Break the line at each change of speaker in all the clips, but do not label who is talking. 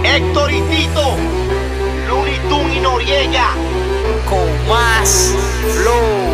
Héctor y Tito, Looney Tunes y Noriega, con más flow.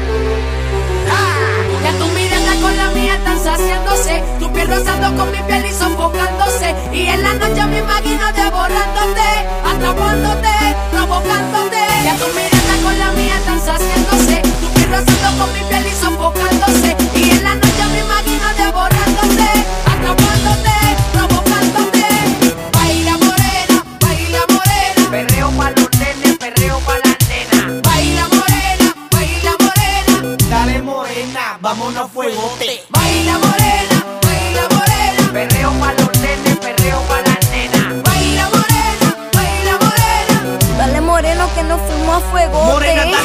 Ya tu mirada con la mía están saciándose, tu piel rozando con mi piel y sofocándose, y en la noche me imagino devorándote, atrapándote, provocándote. Ya tu mirada con la mía están saciándose, tu piel rozando con mi piel y sofocándose, y en la noche me imagino devorándote, atrapándote, provocándote. Baila morena,
Perreo pa' los nenes, perreo pa' las nenas.
baila morena,
Dale morena, vámonos a fuegote.
baila morena,
Perreo pa' los nenes, perreo pa' las nenas.
baila morena,
Dale moreno que nos fuimos a fuego.
Morena,